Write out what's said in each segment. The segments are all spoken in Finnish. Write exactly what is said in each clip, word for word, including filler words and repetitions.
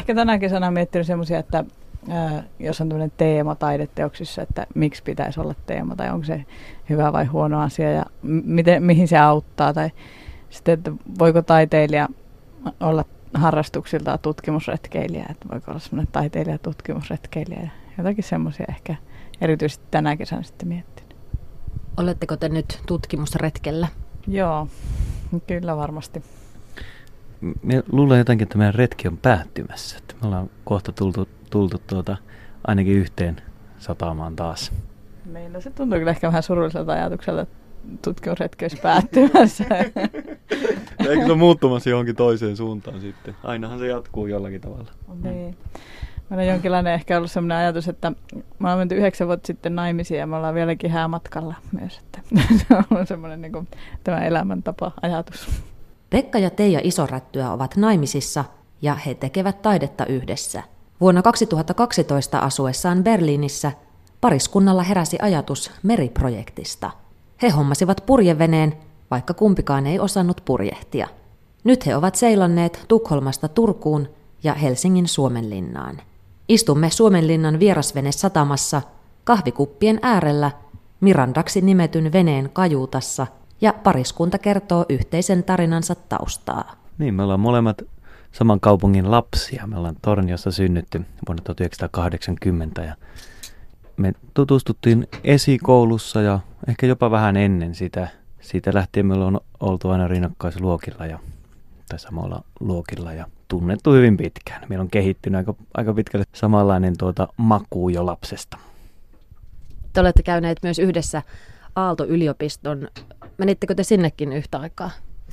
ehkä tänä kesänä olen miettinyt semmoisia, että ää, jos on tämmöinen teema taideteoksissa, että miksi pitäisi olla teema tai onko se hyvä vai huono asia ja miten, mihin se auttaa. Tai sitten, että voiko taiteilija olla harrastuksiltaan tutkimusretkeilijä, että voiko olla semmoinen taiteilija tutkimusretkeilijä ja jotakin semmoisia ehkä erityisesti tänä kesänä sitten miettinyt. Oletteko te nyt tutkimusretkellä? Joo, kyllä varmasti. Me luulen jotenkin, että meidän retki on päättymässä. Että me ollaan kohta tultu, tultu tuota, ainakin yhteen satamaan taas. Meillä se tuntuu kyllä ehkä vähän surulliselta ajatukselta, että tutkimusretki olisi päättymässä. Eikö se ole muuttumassa johonkin toiseen suuntaan sitten? Ainahan se jatkuu jollakin tavalla. Niin. Meillä on jonkinlainen ehkä ollut sellainen ajatus, että me ollaan menty yhdeksän vuotta sitten naimisiin ja me ollaan vieläkin häämatkalla myös. Että se on ollut semmoinen niin kuin, tämä elämäntapa-ajatus. Pekka ja Teija Isorättyä ovat naimisissa ja he tekevät taidetta yhdessä. Vuonna kaksituhattakaksitoista asuessaan Berliinissä pariskunnalla heräsi ajatus meriprojektista. He hommasivat purjeveneen, vaikka kumpikaan ei osannut purjehtia. Nyt he ovat seilanneet Tukholmasta Turkuun ja Helsingin Suomenlinnaan. Istumme Suomenlinnan vierasvenesatamassa kahvikuppien äärellä Mirandaksi nimetyn veneen kajuutassa ja pariskunta kertoo yhteisen tarinansa taustaa. Niin, me ollaan molemmat saman kaupungin lapsia. Me ollaan Torniossa synnytty vuonna tuhatyhdeksänsataakahdeksankymmentä ja me tutustuttiin esikoulussa ja ehkä jopa vähän ennen sitä. Siitä lähtien meillä on oltu aina rinnakkaisluokilla ja, tai samalla luokilla ja tunnettu hyvin pitkään. Meillä on kehittynyt aika, aika pitkälle samanlainen tuota, makuu jo lapsesta. Te olette käyneet myös yhdessä Aalto-yliopiston. Menittekö te sinnekin yhtä aikaa?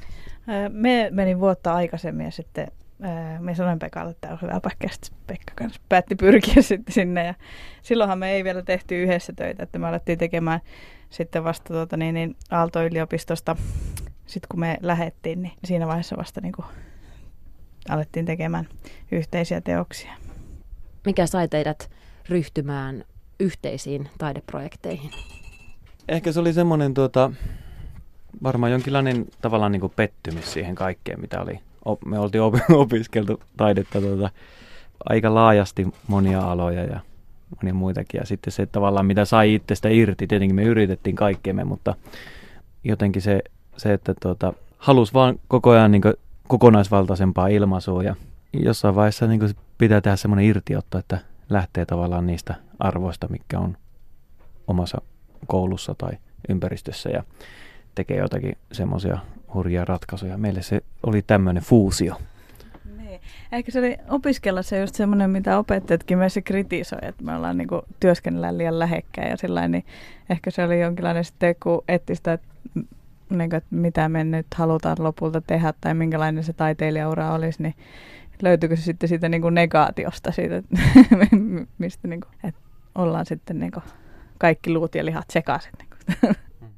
Me menin vuotta aikaisemmin ja sitten me sanoin Pekalle, että tämä on hyvä paikka, ja Pekka kanssa päätti pyrkiä sitten sinne. Ja silloinhan me ei vielä tehty yhdessä töitä, että me alettiin tekemään sitten vasta tuota, niin, niin Aalto-yliopistosta, sitten kun me lähdettiin, niin siinä vaiheessa vasta niin kuin alettiin tekemään yhteisiä teoksia. Mikä sai teidät ryhtymään yhteisiin taideprojekteihin? Ehkä se oli semmoinen tuota, varmaan jonkinlainen tavallaan niin kuin pettymys siihen kaikkeen, mitä oli. Me oltiin opiskeltu taidetta tuota, aika laajasti monia aloja ja monia muitakin. Ja sitten se tavallaan, mitä sai itsestä irti, tietenkin me yritettiin kaikkemme, mutta jotenkin se, se että tuota, halusi vaan koko ajan niin kuin kokonaisvaltaisempaa ilmaisua. Ja jossain vaiheessa niin kuin pitää tehdä semmoinen irtiotto, että lähtee tavallaan niistä arvoista, mitkä on omassa koulussa tai ympäristössä ja tekee jotakin semmoisia hurjia ratkaisuja. Meille se oli tämmöinen fuusio. Niin. Ehkä se oli opiskella se just semmoinen, mitä opettajatkin meissä kritisoi, että me ollaan niinku työskennellään liian lähekkäin ja sillain, niin ehkä se oli jonkinlainen sitten, kun etsi sitä, että, niin kuin, että mitä me nyt halutaan lopulta tehdä tai minkälainen se taiteilijaura olisi, niin löytyykö se sitten siitä niin kuin negaatiosta, siitä, mistä niin kuin, että ollaan sitten niin kuin kaikki luut ja lihat sekaisin. Niin kuin.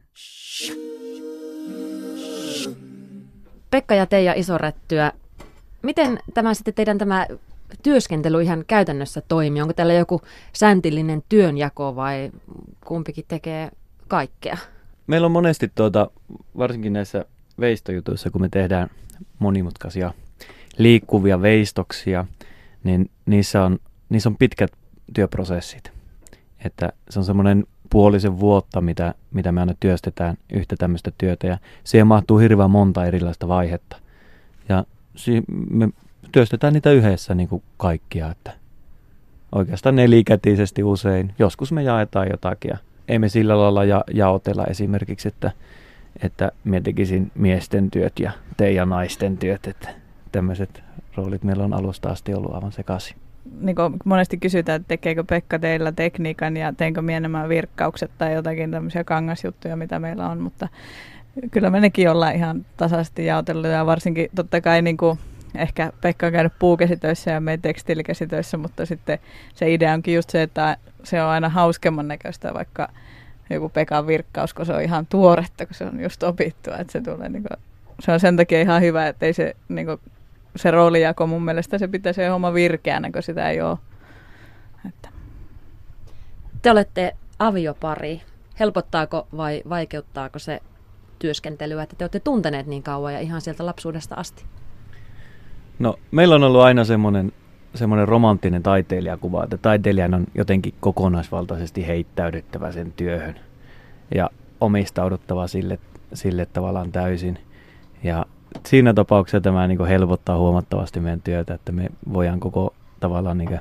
Pekka ja Teija Isorättyä, miten tämä sitten teidän tämä työskentely ihan käytännössä toimii? Onko täällä joku säntillinen työnjako vai kumpikin tekee kaikkea? Meillä on monesti, tuota, varsinkin näissä veistojutuissa, kun me tehdään monimutkaisia liikkuvia veistoksia, niin niissä on, niissä on pitkät työprosessit. Että se on semmoinen puolisen vuotta, mitä, mitä me aina työstetään yhtä tämmöistä työtä, ja siihen mahtuu hirveän monta erilaista vaihetta. Ja si- me työstetään niitä yhdessä niin kuin kaikkia, että oikeastaan nelikätisesti usein. Joskus me jaetaan jotakin, ja ei me sillä lailla ja, jaotella esimerkiksi, että, että me tekisin miesten työt ja Teija naisten työt, että tämmöiset roolit meillä on alusta asti ollut aivan sekaisin. Niin kuin monesti kysytään, että tekeekö Pekka teillä tekniikan ja teenkö minä nämä virkkaukset tai jotakin tämmöisiä kangasjuttuja, mitä meillä on, mutta kyllä me nekin ollaan ihan tasaisesti jaotellut ja varsinkin totta kai niin kuin ehkä Pekka on käynyt puukäsitöissä ja me tekstiilikäsitöissä, mutta sitten se idea onkin just se, että se on aina hauskemman näköistä, vaikka joku Pekan virkkaus, kun se on ihan tuoretta, kun se on just opittu, että se tulee niin kuin, se on sen takia ihan hyvä, että ei se niin kuin, se roolijako mun mielestä se pitää se homma virkeänä, kun sitä ei ole. Että. Te olette aviopari. Helpottaako vai vaikeuttaako se työskentelyä, että te olette tunteneet niin kauan ja ihan sieltä lapsuudesta asti? No, meillä on ollut aina semmoinen semmoinen romanttinen taiteilijakuva, että taiteilijan on jotenkin kokonaisvaltaisesti heittäydyttävä sen työhön ja omistauduttava sille, sille tavallaan täysin. Ja siinä tapauksessa tämä niin kuin helpottaa huomattavasti meidän työtä, että me voidaan koko tavallaan niin kuin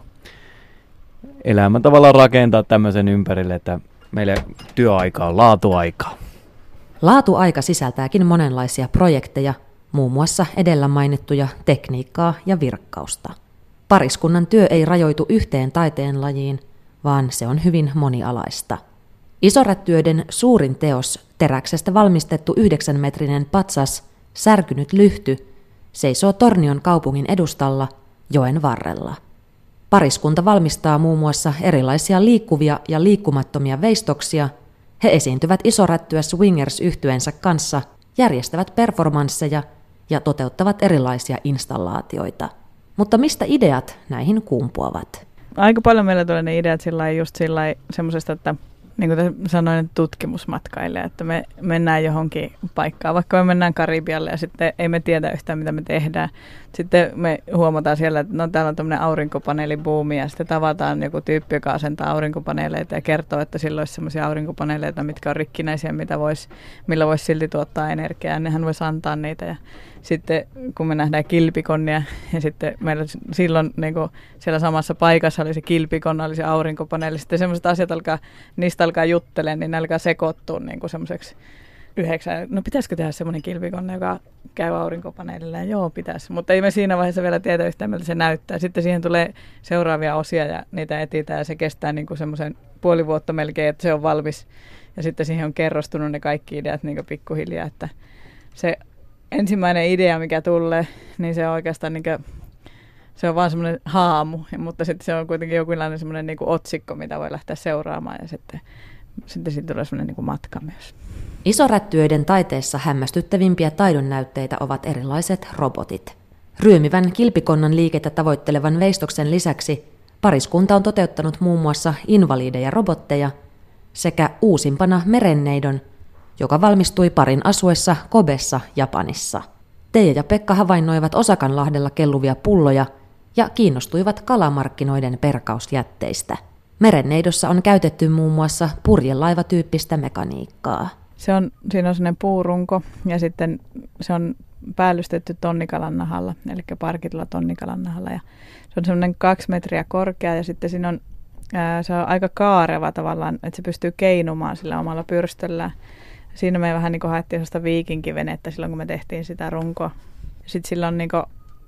elämän tavallaan rakentaa tämmöisen ympärille, että meillä työaika on laatuaikaa. Laatuaika sisältääkin monenlaisia projekteja, muun muassa edellä mainittuja tekniikkaa ja virkkausta. Pariskunnan työ ei rajoitu yhteen taiteenlajiin, vaan se on hyvin monialaista. Isorättyöiden suurin teos, teräksestä valmistettu yhdeksänmetrinen patsas, särkynyt lyhty, seisoo Tornion kaupungin edustalla joen varrella. Pariskunta valmistaa muun muassa erilaisia liikkuvia ja liikkumattomia veistoksia. He esiintyvät Isorättyä Swingers-yhtyeensä kanssa, järjestävät performansseja ja toteuttavat erilaisia installaatioita. Mutta mistä ideat näihin kumpuavat? Aika paljon meillä tulee ne ideat sillai, just sillai, semmoisesta, että niin kuin sanoin, tutkimusmatkailija, että me mennään johonkin paikkaan, vaikka me mennään Karibialle ja sitten ei me tiedä yhtään, mitä me tehdään. Sitten me huomataan siellä, että no, täällä on tämmöinen aurinkopaneelibuumi ja sitten tavataan joku tyyppi, joka asentaa aurinkopaneeleita ja kertoo, että sillä olisi semmoisia aurinkopaneeleita, mitkä on rikkinäisiä, mitä vois, millä voisi silti tuottaa energiaa, ja nehän voisi antaa niitä. Ja sitten kun me nähdään kilpikonnia ja sitten meillä silloin niin kuin siellä samassa paikassa oli se kilpikonna, oli se aurinkopaneeli, sitten semmoiset asiat alkaa, niistä alkaa juttelemaan, niin ne alkaa sekoittua niin kuin semmoiseksi yhdeksän. No pitäisikö tehdä semmoinen kilpikonna, joka käy aurinkopaneelilla? Ja joo, pitäisi. Mutta ei me siinä vaiheessa vielä tiedä yhtään, miltä se näyttää. Sitten siihen tulee seuraavia osia ja niitä etsitään ja se kestää niin kuin semmoisen puoli vuotta melkein, että se on valmis. Ja sitten siihen on kerrostunut ne kaikki ideat niin kuin pikkuhiljaa, että se ensimmäinen idea, mikä tulee, niin se on oikeastaan niin kuin, se on vaan semmoinen haamu, mutta sitten se on kuitenkin jokinlainen semmoinen niin kuin otsikko, mitä voi lähteä seuraamaan ja sitten, sitten siitä tulee semmoinen niin kuin matka myös. Isorättyöiden taiteessa hämmästyttävimpiä taidonnäytteitä ovat erilaiset robotit. Ryömivän kilpikonnan liikettä tavoittelevan veistoksen lisäksi pariskunta on toteuttanut muun muassa invalideja robotteja sekä uusimpana merenneidon, joka valmistui parin asuessa Kobessa, Japanissa. Teija ja Pekka havainnoivat Osakanlahdella kelluvia pulloja ja kiinnostuivat kalamarkkinoiden perkausjätteistä. Merenneidossa on käytetty muun muassa purjelaivatyyppistä mekaniikkaa. Se on, siinä on sellainen puurunko ja sitten se on päällystetty tonnikalan nahalla, eli parkitulla tonnikalan nahalla. Ja se on semmoinen kaksi metriä korkea ja sitten siinä on, ää, se on aika kaareva tavallaan, että se pystyy keinumaan sillä omalla pyrstöllään. Siinä me vähän niin kuin haettiin sellaista viikinkivenettä silloin, kun me tehtiin sitä runkoa. Sitten sillä on niin kuin,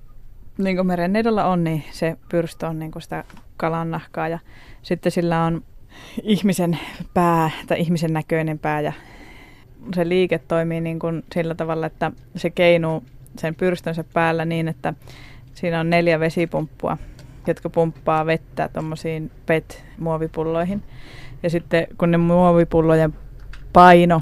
niin kuin merenneidolla on, niin se pyrstö on niin kuin sitä kalan nahkaa ja sitten sillä on ihmisen pää tai ihmisen näköinen pää ja se liike toimii niin kuin sillä tavalla, että se keinuu sen pyrstönsä päällä niin, että siinä on neljä vesipumppua, jotka pumppaa vettä tuommoisiin P E T-muovipulloihin. Ja sitten kun ne muovipullojen paino,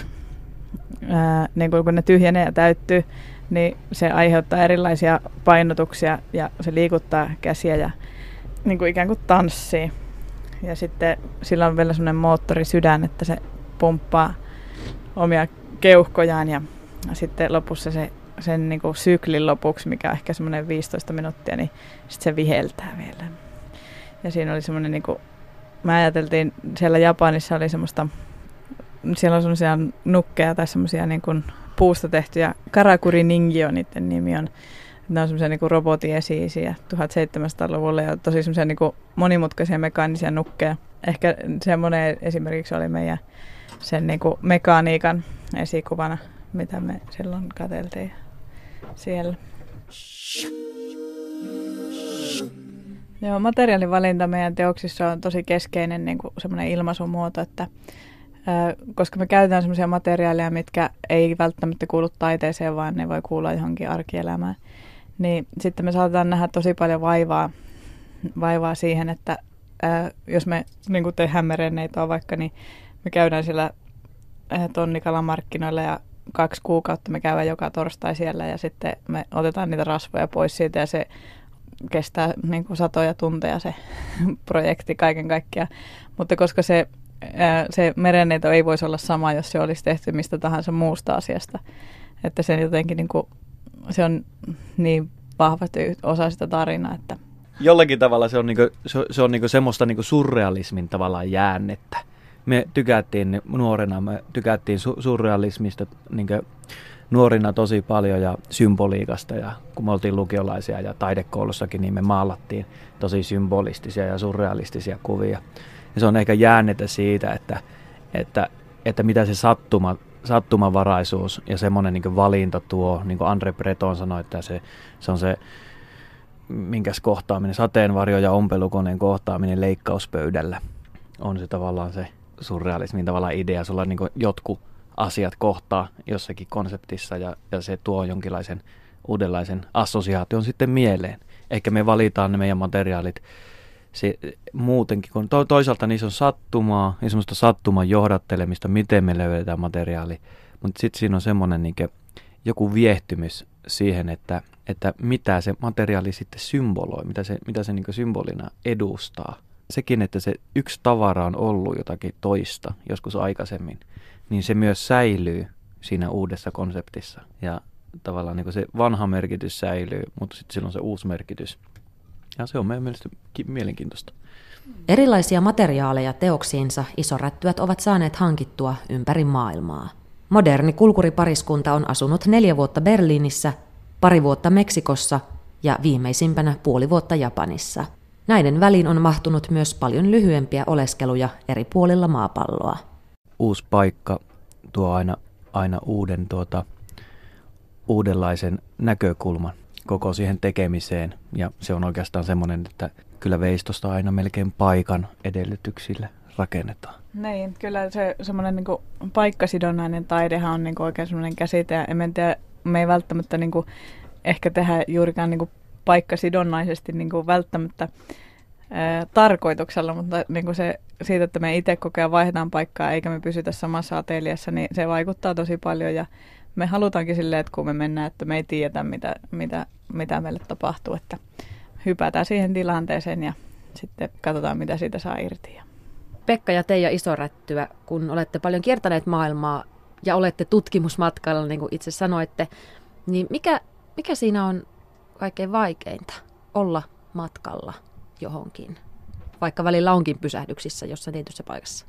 ää, niin kun ne tyhjenee ja täyttyy, niin se aiheuttaa erilaisia painotuksia ja se liikuttaa käsiä ja niin kuin ikään kuin tanssii. Ja sitten sillä on vielä semmoinen moottorisydän, että se pumppaa omia keuhkojaan ja sitten lopussa se, sen niin kuin syklin lopuksi, mikä on ehkä semmoinen viisitoista minuuttia, niin sitten se viheltää vielä. Ja siinä oli semmoinen, niin kuin, me ajateltiin, siellä Japanissa oli semmoista, siellä on semmoisia nukkeja tai semmoisia niin kuin puusta tehtyjä, Karakuri Ningyo niiden nimi on. Ne on semmoisia niin kuin robotiesi-isiä tuhatseitsemänsataaluvulla ja tosi semmoisia niin kuin monimutkaisia mekaanisia nukkeja. Ehkä semmoinen esimerkiksi oli meidän sen niin kuin mekaniikan esikuvana, mitä me silloin katseltiin siellä. Joo, materiaalivalinta meidän teoksissa on tosi keskeinen niin kuin semmoinen ilmaisumuoto, että ää, koska me käytetään semmoisia materiaaleja, mitkä ei välttämättä kuulu taiteeseen, vaan ne voi kuulua johonkin arkielämään, niin sitten me saatetaan nähdä tosi paljon vaivaa, vaivaa siihen, että ää, jos me niin kuin tehdään merenneitoa vaikka, niin me käydään siellä tonnikalan markkinoilla ja kaksi kuukautta me käydään joka torstai siellä ja sitten me otetaan niitä rasvoja pois siitä ja se kestää niin kuin satoja tunteja se projekti kaiken kaikkiaan. Mutta koska se, se merenneito ei voisi olla sama, jos se olisi tehty mistä tahansa muusta asiasta. Että se jotenkin niin kuin, se on niin vahvasti osa sitä tarinaa, että jollakin tavalla se on, niinku, se, se on niinku semmoista niinku surrealismin tavallaan jäännettä. Me tykättiin nuorena, me tykättiin su- surrealismista niinku nuorina tosi paljon ja symboliikasta. Ja kun me oltiin lukiolaisia ja taidekoulussakin, niin me maalattiin tosi symbolistisia ja surrealistisia kuvia. Ja se on ehkä jäännetä siitä, että, että, että mitä se sattuma, sattumavaraisuus ja semmoinen niin valinta tuo, niin kuin André Breton sanoi, että se, se on se, minkäs kohtaaminen, sateenvarjo ja ompelukoneen kohtaaminen leikkauspöydällä on se tavallaan se surrealismin tavallaan idea. Sulla niin kuin jotkut asiat kohtaa jossakin konseptissa ja, ja se tuo jonkinlaisen uudenlaisen assosiaation sitten mieleen. Ehkä me valitaan ne meidän materiaalit se, muutenkin, kun to, toisaalta niissä on sattumaa, niin semmoista sattuman johdattelemista, miten me löydetään materiaali, mutta sitten siinä on semmoinen niin joku viehtymys siihen, että, että mitä se materiaali sitten symboloi, mitä se, mitä se niin symbolina edustaa. Sekin, että se yksi tavara on ollut jotakin toista joskus aikaisemmin, niin se myös säilyy siinä uudessa konseptissa. Ja tavallaan niin se vanha merkitys säilyy, mutta sitten silloin se uusi merkitys. Ja se on meidän mielestä mielenkiintoista. Erilaisia materiaaleja teoksiinsa isorättyät ovat saaneet hankittua ympäri maailmaa. Moderni kulkuripariskunta on asunut neljä vuotta Berliinissä, pari vuotta Meksikossa ja viimeisimpänä puoli vuotta Japanissa. Näiden väliin on mahtunut myös paljon lyhyempiä oleskeluja eri puolilla maapalloa. Uusi paikka tuo aina, aina uuden, tuota, uudenlaisen näkökulman koko siihen tekemiseen. Ja se on oikeastaan semmoinen, että kyllä veistosta aina melkein paikan edellytyksille rakennetaan. Niin, kyllä se semmoinen niin kuin paikkasidonnainen taidehan on niin kuin oikein semmoinen käsite. Ja en tiedä, me ei välttämättä niin kuin ehkä tehdä juurikaan niin kuin paikkasidonnaisesti niin kuin välttämättä ää, tarkoituksella, mutta niin kuin se, siitä, että me itse koko ajan vaihdetaan paikkaa eikä me pysytä samassa ateliassa, niin se vaikuttaa tosi paljon. Ja me halutaankin silleen, että kun me mennään, että me ei tiedetä, mitä, mitä, mitä meille tapahtuu, että hypätään siihen tilanteeseen ja sitten katsotaan, mitä siitä saa irti. Pekka ja Teija Isorättyä, kun olette paljon kiertäneet maailmaa ja olette tutkimusmatkalla, niin kuin itse sanoitte, niin mikä, mikä siinä on kaikkein vaikeinta olla matkalla johonkin, vaikka välillä onkin pysähdyksissä jossain tietyssä paikassa?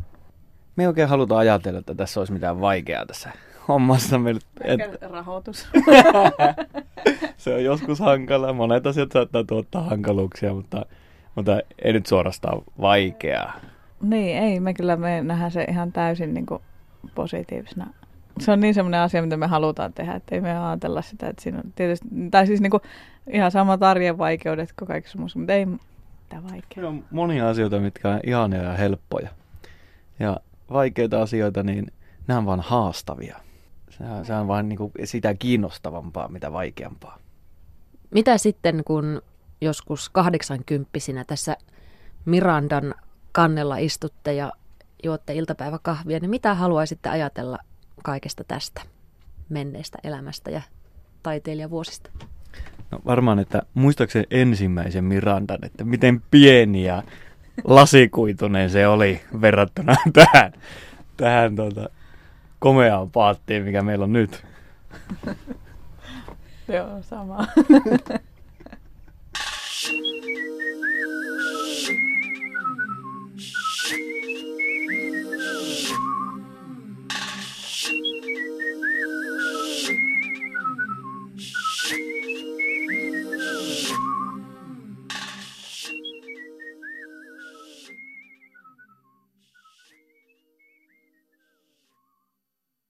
Me ei oikein haluta ajatella, että tässä olisi mitään vaikeaa tässä hommassa. Et... Rahoitus. Se on joskus hankala. Monet asiat saattaa tuottaa hankaluuksia, mutta, mutta ei nyt suorastaan vaikeaa. Niin, ei. Me kyllä me nähdään se ihan täysin niin kuin positiivisena. Se on niin semmoinen asia, mitä me halutaan tehdä, että ei me ajatella sitä, että siinä on tietysti, tai siis niin kuin ihan samat arjen vaikeudet kuin kaikissa muussa, mutta ei mitään vaikeaa. On monia asioita, mitkä on ihania ja helppoja. Ja vaikeita asioita, niin nämä on vaan haastavia. Se on, se on vaan niin kuin sitä kiinnostavampaa, mitä vaikeampaa. Mitä sitten, kun joskus kahdeksankymppisinä tässä Mirandan kannella istutte ja juotte iltapäiväkahvia, niin mitä haluaisitte ajatella kaikesta tästä menneestä elämästä ja taiteilijavuosista? No varmaan, että muistaakseni ensimmäisen Mirandan, että miten pieni ja lasikuitunen se oli verrattuna tähän, tähän tuota, komeaan paattiin, mikä meillä on nyt. Joo, sama.